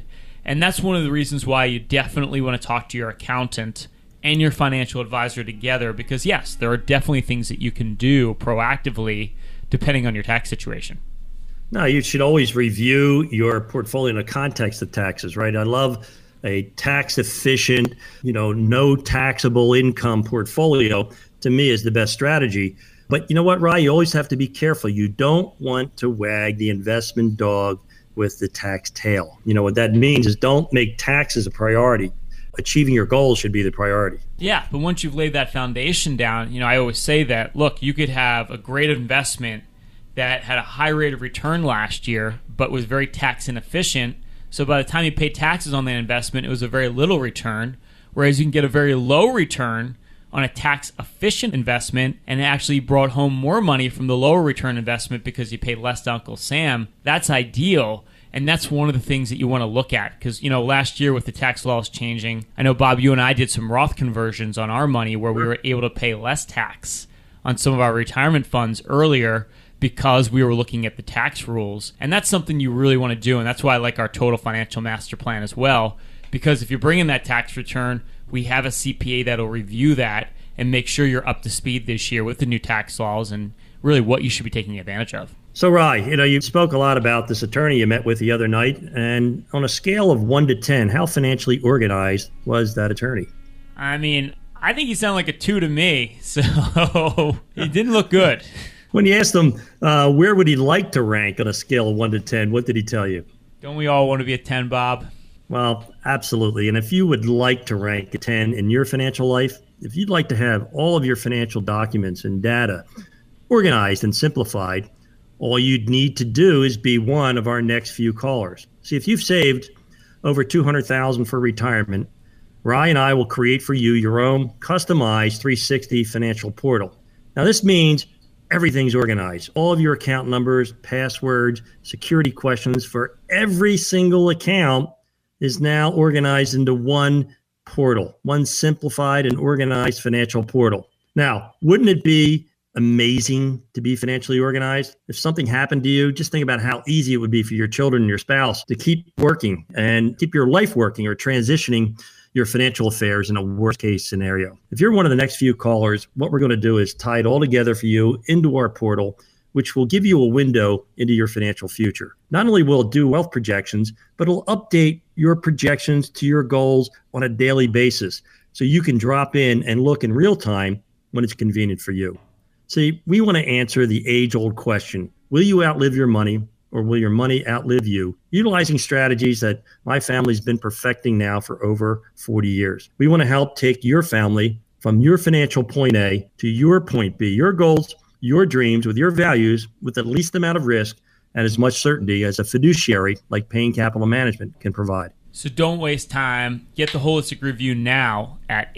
[SPEAKER 2] And that's one of the reasons why you definitely want to talk to your accountant and your financial advisor together, because yes, there are definitely things that you can do proactively depending on your tax situation.
[SPEAKER 3] No, you should always review your portfolio in the context of taxes, right? I love a tax efficient, no taxable income portfolio. To me, is the best strategy. But you know what, Rye? You always have to be careful. You don't want to wag the investment dog with the tax tail. What that means is don't make taxes a priority. Achieving your goals should be the priority.
[SPEAKER 2] Yeah, but once you've laid that foundation down, I always say that, look, you could have a great investment that had a high rate of return last year, but was very tax inefficient. So by the time you pay taxes on that investment, it was a very little return, whereas you can get a very low return on a tax-efficient investment and it actually brought home more money from the lower return investment because you paid less to Uncle Sam. That's ideal, and that's one of the things that you want to look at because, last year with the tax laws changing, I know, Bob, you and I did some Roth conversions on our money where we were able to pay less tax on some of our retirement funds earlier because we were looking at the tax rules. And that's something you really want to do, and that's why I like our Total Financial Master Plan as well, because if you bring in that tax return, we have a CPA that'll review that and make sure you're up to speed this year with the new tax laws and really what you should be taking advantage of.
[SPEAKER 3] So, Rye, you spoke a lot about this attorney you met with the other night, and on a scale of 1 to 10, how financially organized was that attorney?
[SPEAKER 2] I mean, I think he sounded like a 2 to me, so he didn't look good.
[SPEAKER 3] When you asked him where would he like to rank on a scale of 1 to 10, what did he tell you?
[SPEAKER 2] Don't we all want to be a 10, Bob?
[SPEAKER 3] Well, absolutely. And if you would like to rank a 10 in your financial life, if you'd like to have all of your financial documents and data organized and simplified, all you'd need to do is be one of our next few callers. See, if you've saved over $200,000 for retirement, Rye and I will create for you your own customized 360 financial portal. Now, this means everything's organized. All of your account numbers, passwords, security questions for every single account is now organized into one portal, one simplified and organized financial portal. Now, wouldn't it be amazing to be financially organized? If something happened to you, just think about how easy it would be for your children and your spouse to keep working and keep your life working or transitioning your financial affairs in a worst case scenario. If you're one of the next few callers, what we're going to do is tie it all together for you into our portal, which will give you a window into your financial future. Not only will it do wealth projections, but it'll update your projections to your goals on a daily basis. So you can drop in and look in real time when it's convenient for you. See, we want to answer the age-old question, will you outlive your money or will your money outlive you? Utilizing strategies that my family's been perfecting now for over 40 years. We want to help take your family from your financial point A to your point B, your goals, your dreams with your values with the least amount of risk and as much certainty as a fiduciary like Payne Capital Management can provide.
[SPEAKER 2] So don't waste time. Get the holistic review now at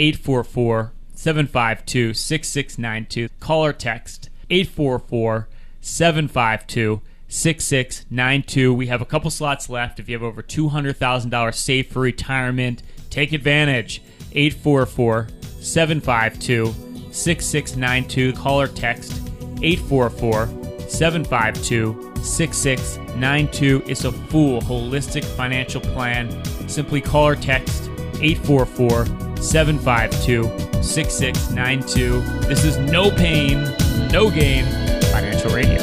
[SPEAKER 2] 844-752-6692. Call or text 844-752-6692. We have a couple slots left. If you have over $200,000 saved for retirement, take advantage. 844-752-6692. Call or text 844-752-6692. It's a full holistic financial plan. Simply call or text 844-752-6692. This is no pain, no gain financial radio.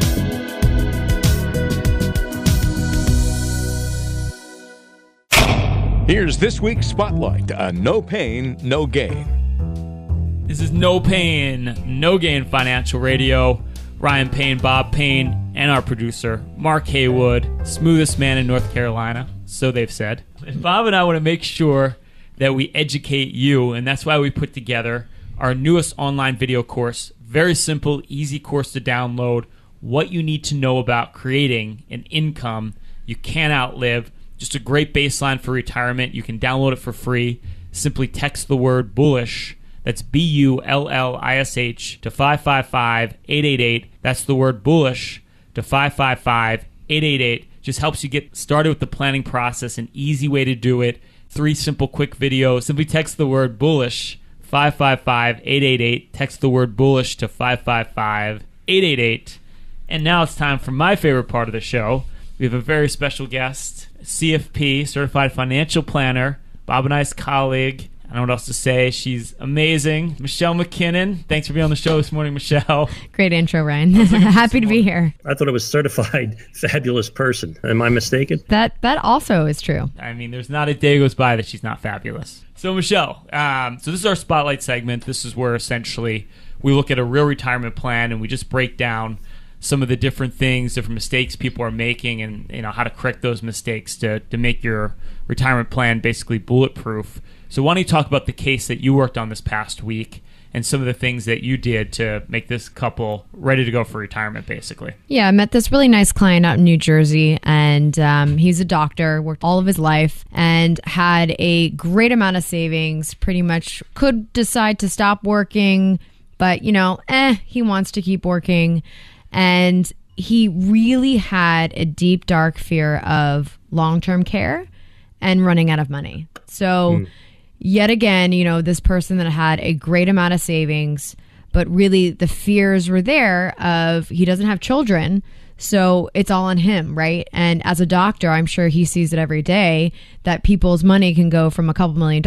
[SPEAKER 1] Here's this week's Spotlight on No Pain, No Gain.
[SPEAKER 2] This is No Pain, No Gain Financial Radio. Ryan Payne, Bob Payne, and our producer, Mark Haywood, smoothest man in North Carolina, so they've said. And Bob and I want to make sure that we educate you, and that's why we put together our newest online video course. Very simple, easy course to download. What you need to know about creating an income you can't outlive. Just a great baseline for retirement. You can download it for free. Simply text the word bullish. That's BULLISH to 555-888. That's the word bullish to 555-888. Just helps you get started with the planning process. An easy way to do it. 3 simple quick videos. Simply text the word bullish 555-888. Text the word bullish to 555-888. And now it's time for my favorite part of the show. We have a very special guest, CFP, Certified Financial Planner, Bob and I's colleague. I don't know what else to say. She's amazing. Michelle McKinnon. Thanks for being on the show this morning, Michelle.
[SPEAKER 8] Great intro, Ryan. Happy to be here.
[SPEAKER 3] I thought it was certified fabulous person. Am I mistaken?
[SPEAKER 8] That also is true.
[SPEAKER 2] I mean, there's not a day goes by that she's not fabulous. So, Michelle, so this is our Spotlight segment. This is where essentially we look at a real retirement plan and we just break down some of the different things, different mistakes people are making, and how to correct those mistakes to make your retirement plan basically bulletproof. So why don't you talk about the case that you worked on this past week and some of the things that you did to make this couple ready to go for retirement, basically?
[SPEAKER 8] Yeah, I met this really nice client out in New Jersey, and he's a doctor, worked all of his life, and had a great amount of savings, pretty much could decide to stop working, but, he wants to keep working. And he really had a deep, dark fear of long-term care and running out of money. So yet again, this person that had a great amount of savings, but really the fears were there of he doesn't have children, so it's all on him, right? And as a doctor, I'm sure he sees it every day that people's money can go from a couple $1 million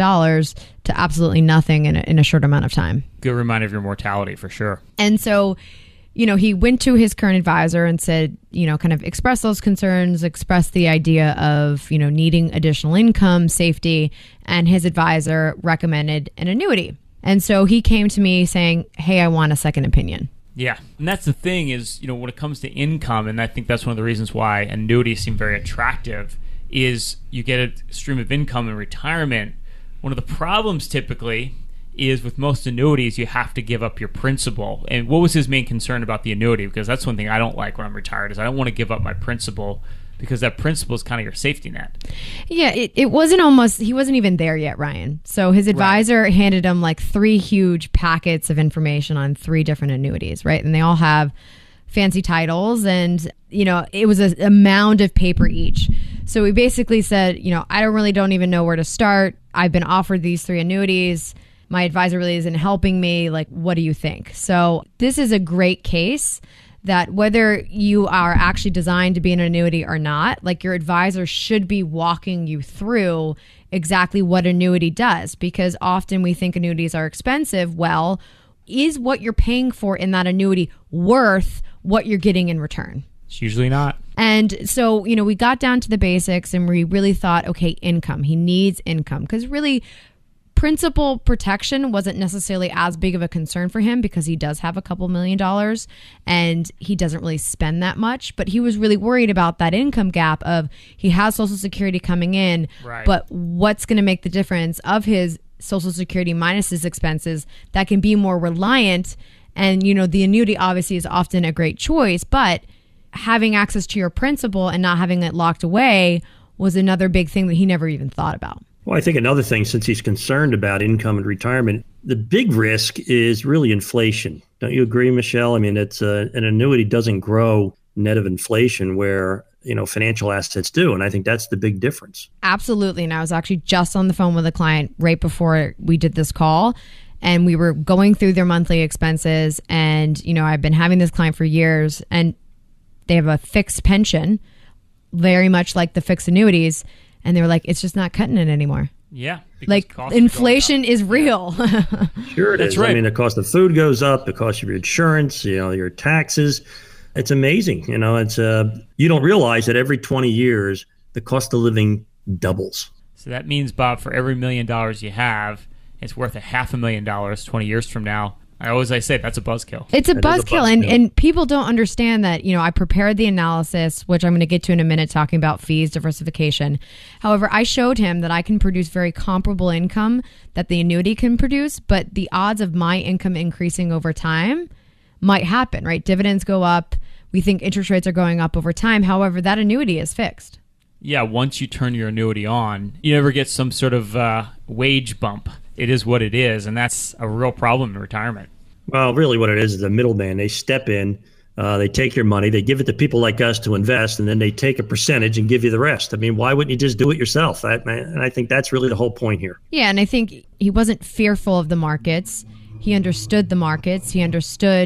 [SPEAKER 8] to absolutely nothing in a short amount of time.
[SPEAKER 2] Good reminder of your mortality, for sure.
[SPEAKER 8] And so he went to his current advisor and said, kind of express those concerns, express the idea of, needing additional income, safety, and his advisor recommended an annuity. And so he came to me saying, hey, I want a second opinion.
[SPEAKER 2] Yeah. And that's the thing is, when it comes to income, and I think that's one of the reasons why annuities seem very attractive, is you get a stream of income in retirement. One of the problems typically is with most annuities, you have to give up your principal. And what was his main concern about the annuity? Because that's one thing I don't like when I'm retired is I don't want to give up my principal because that principal is kind of your safety net.
[SPEAKER 8] Yeah, it wasn't he wasn't even there yet, Ryan. So his advisor handed him like 3 huge packets of information on 3 different annuities, right? And they all have fancy titles and, it was a mound of paper each. So we basically said, I don't even know where to start. I've been offered these 3 annuities. My advisor really isn't helping me. Like, what do you think? So this is a great case that whether you are actually designed to be an annuity or not, like your advisor should be walking you through exactly what annuity does, because often we think annuities are expensive. Well, is what you're paying for in that annuity worth what you're getting in return?
[SPEAKER 2] It's usually not.
[SPEAKER 8] And so, we got down to the basics and we really thought, okay, income. He needs income because really principal protection wasn't necessarily as big of a concern for him because he does have a couple $1 million and he doesn't really spend that much. But he was really worried about that income gap of he has Social Security coming in, but what's going to make the difference of his Social Security minus his expenses that can be more reliant. And, the annuity obviously is often a great choice, but having access to your principal and not having it locked away was another big thing that he never even thought about.
[SPEAKER 3] Well, I think another thing, since he's concerned about income and retirement, the big risk is really inflation. Don't you agree, Michelle? I mean, it's an annuity doesn't grow net of inflation where, financial assets do. And I think that's the big difference.
[SPEAKER 8] Absolutely. And I was actually just on the phone with a client right before we did this call. And we were going through their monthly expenses. And, I've been having this client for years and they have a fixed pension, very much like the fixed annuities. And they were like, it's just not cutting it anymore.
[SPEAKER 2] Yeah.
[SPEAKER 8] Like inflation is real.
[SPEAKER 3] Sure it is.
[SPEAKER 2] That's right.
[SPEAKER 3] I mean, the cost of food goes up, the cost of your insurance, your taxes. It's amazing. It's you don't realize that every 20 years, the cost of living doubles.
[SPEAKER 2] So that means, Bob, for every $1 million you have, it's worth $500,000 20 years from now. I say that's a buzzkill.
[SPEAKER 8] It's a buzzkill. And people don't understand that, I prepared the analysis, which I'm going to get to in a minute, talking about fees, diversification. However, I showed him that I can produce very comparable income that the annuity can produce, but the odds of my income increasing over time might happen, right? Dividends go up. We think interest rates are going up over time. However, that annuity is fixed.
[SPEAKER 2] Yeah, once you turn your annuity on, you never get some sort of wage bump. It is what it is, and that's a real problem in retirement.
[SPEAKER 3] Well, really what it is a middleman. They step in, they take your money, they give it to people like us to invest, and then they take a percentage and give you the rest. I mean, why wouldn't you just do it yourself? And I think that's really the whole point here.
[SPEAKER 8] Yeah, and I think he wasn't fearful of the markets. He understood the markets. He understood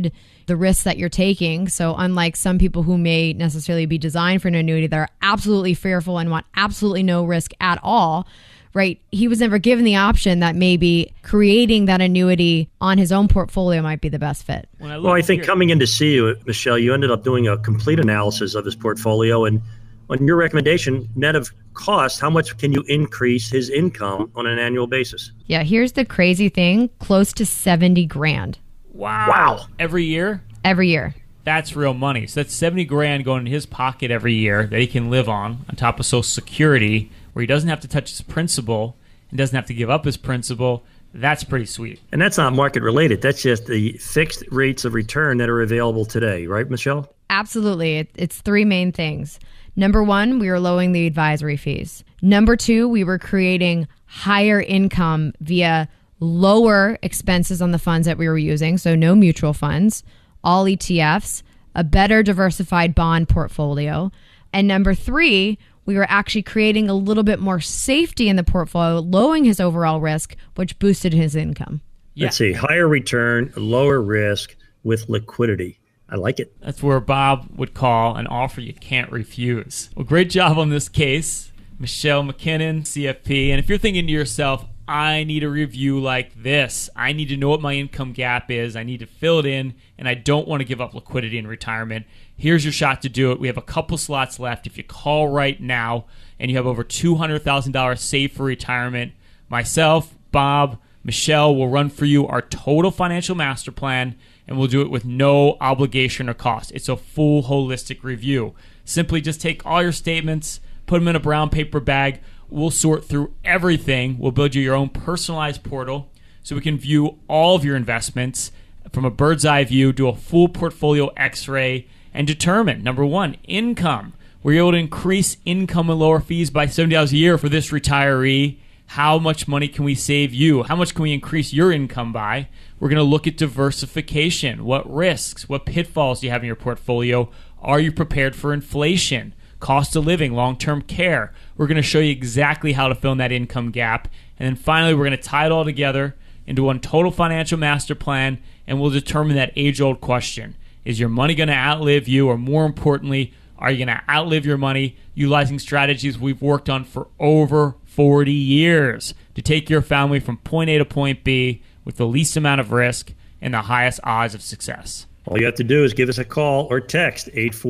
[SPEAKER 8] the risks that you're taking. So unlike some people who may necessarily be designed for an annuity that are absolutely fearful and want absolutely no risk at all, right? He was never given the option that maybe creating that annuity on his own portfolio might be the best fit.
[SPEAKER 3] Well, I think coming in to see you, Michelle, you ended up doing a complete analysis of his portfolio, and on your recommendation, net of cost, how much can you increase his income on an annual basis?
[SPEAKER 8] Yeah, here's the crazy thing, close to 70 grand.
[SPEAKER 2] Wow. Every year?
[SPEAKER 8] Every year.
[SPEAKER 2] That's real money. So that's 70 grand going in his pocket every year that he can live on top of Social Security, where he doesn't have to touch his principal and doesn't have to give up his principal. That's pretty sweet.
[SPEAKER 3] And that's not market related. That's just the fixed rates of return that are available today, right, Michelle?
[SPEAKER 8] Absolutely. It's three main things. Number one, we were lowering the advisory fees. Number two, we were creating higher income via lower expenses on the funds that we were using. So no mutual funds, all ETFs, a better diversified bond portfolio. And number three, we were actually creating a little bit more safety in the portfolio, lowering his overall risk, which boosted his income.
[SPEAKER 2] Yeah.
[SPEAKER 3] Let's see, higher return, lower risk with liquidity. I like it.
[SPEAKER 2] That's where Bob would call an offer you can't refuse. Well, great job on this case, Michelle McKinnon, CFP. And if you're thinking to yourself, I need a review like this. I need to know what my income gap is. I need to fill it in, and I don't want to give up liquidity in retirement. Here's your shot to do it. We have a couple slots left. If you call right now and you have over $200,000 saved for retirement, myself, Bob, Michelle will run for you our total financial master plan, and we'll do it with no obligation or cost. It's a full holistic review. Simply just take all your statements, put them in a brown paper bag. We'll sort through everything. We'll build you your own personalized portal so we can view all of your investments from a bird's eye view, do a full portfolio x-ray, and determine, number one, income. We're able to increase income and lower fees by $70 a year for this retiree. How much money can we save you? How much can we increase your income by? We're going to look at diversification. What risks, what pitfalls do you have in your portfolio? Are you prepared for inflation? Cost of living, long-term care. We're going to show you exactly how to fill in that income gap. And then finally, we're going to tie it all together into one total financial master plan, and we'll determine that age-old question. Is your money going to outlive you? Or more importantly, are you going to outlive your money utilizing strategies we've worked on for over 40 years to take your family from point A to point B with the least amount of risk and the highest odds of success?
[SPEAKER 3] All you have to do is give us a call or text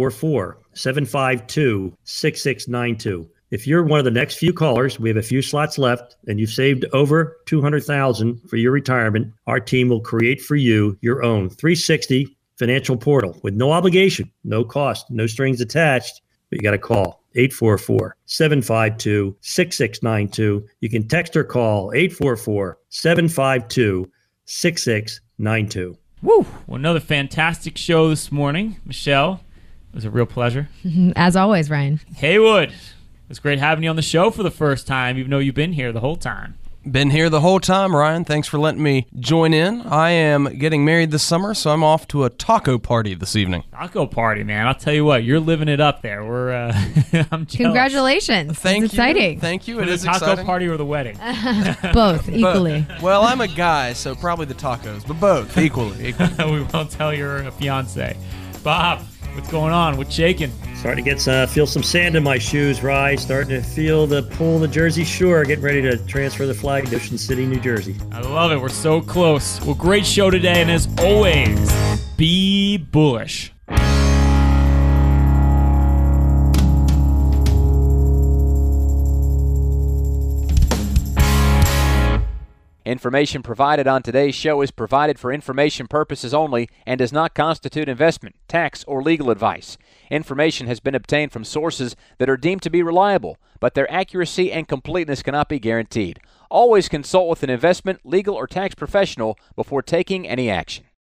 [SPEAKER 3] 844-752-6692. If you're one of the next few callers, we have a few slots left, and you've saved over $200,000 for your retirement, our team will create for you your own 360 financial portal with no obligation, no cost, no strings attached. But you got to call 844-752-6692. You can text or call 844-752-6692.
[SPEAKER 2] Woo! Well, another fantastic show this morning. Michelle, it was a real pleasure.
[SPEAKER 8] As always, Ryan.
[SPEAKER 2] Haywood, it's great having you on the show for the first time, even though you've been here the whole time.
[SPEAKER 4] Been here the whole time, Ryan. Thanks for letting me join in. I am getting married this summer, so I'm off to a taco party this evening.
[SPEAKER 2] Taco party, man. I'll tell you what, you're living it up there. I'm jealous.
[SPEAKER 8] Congratulations.
[SPEAKER 4] Thank
[SPEAKER 8] it's
[SPEAKER 4] you.
[SPEAKER 8] Exciting.
[SPEAKER 4] Thank you.
[SPEAKER 2] For
[SPEAKER 4] It
[SPEAKER 2] the
[SPEAKER 4] is
[SPEAKER 2] taco
[SPEAKER 4] exciting.
[SPEAKER 2] party or the wedding?
[SPEAKER 8] Both, equally.
[SPEAKER 4] Well, I'm a guy, so probably the tacos, but both equally.
[SPEAKER 2] We won't tell your fiance. Bob, what's going on? What's shaking?
[SPEAKER 3] Starting to get feel some sand in my shoes, Rye. Starting to feel the pull of the Jersey Shore. Getting ready to transfer the flag to Ocean City, New Jersey.
[SPEAKER 2] I love it. We're so close. Well, great show today, and as always, be bullish.
[SPEAKER 9] Information provided on today's show is provided for information purposes only and does not constitute investment, tax, or legal advice. Information has been obtained from sources that are deemed to be reliable, but their accuracy and completeness cannot be guaranteed. Always consult with an investment, legal, or tax professional before taking any action.